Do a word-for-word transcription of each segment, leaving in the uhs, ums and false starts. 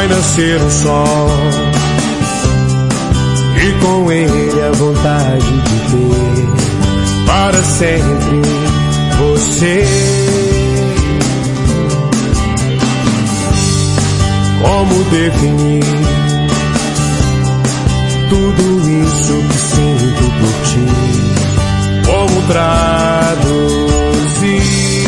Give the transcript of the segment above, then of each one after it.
vai nascer o sol, e com ele a vontade de ter para sempre você. Como definir tudo isso que sinto por ti? Como traduzir?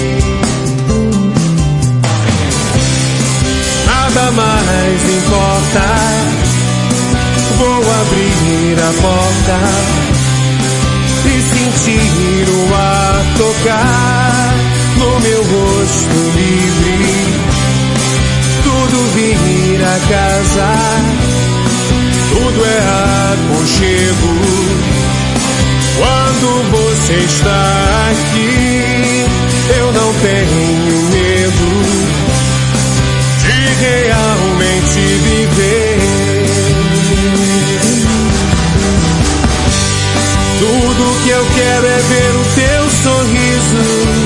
Nada mais importa. Vou abrir a porta e sentir o ar tocar no meu rosto livre. Tudo vir a casa, tudo é aconchego. Quando você está aqui, eu não tenho medo de realmente viver. Tudo que eu quero é ver o teu sorriso.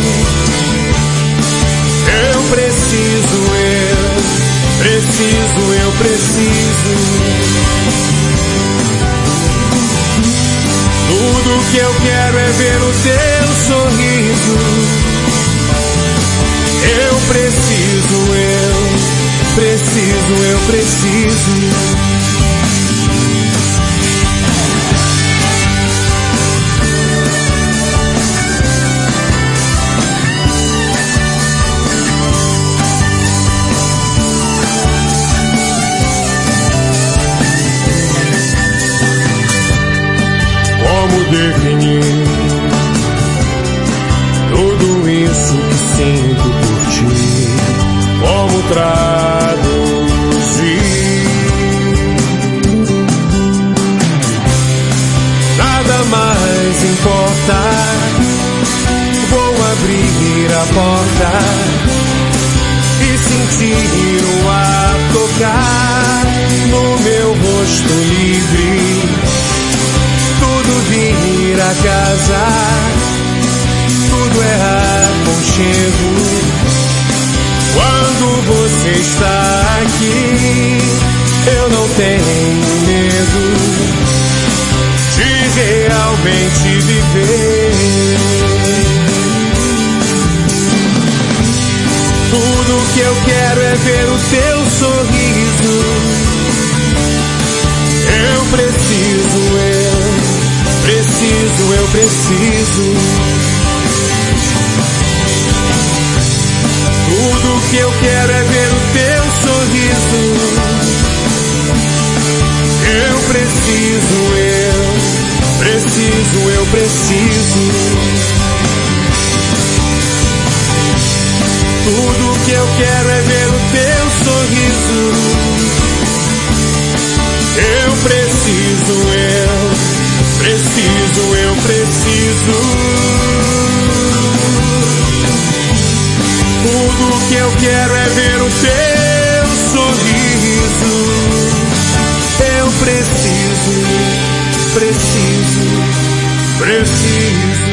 Eu preciso, eu preciso, eu preciso. Tudo que eu quero é ver o teu sorriso. Eu preciso, eu preciso, eu preciso. Como definir tudo isso que sinto por ti? Como traduzir? Nada mais importa. Vou abrir a porta e sentir o ar tocar no meu rosto livre. Tudo vir a casa, tudo é aconchego. Quando você está aqui, eu não tenho medo de realmente viver. Tudo que eu quero é ver o teu sorriso. Eu preciso, eu preciso, eu preciso. Tudo que eu quero é ver o teu sorriso. Eu preciso, eu preciso, eu preciso. Tudo que eu quero é ver o teu sorriso. Eu preciso, eu preciso, eu preciso. Tudo que eu quero é ver o teu sorriso. Eu preciso, preciso, preciso.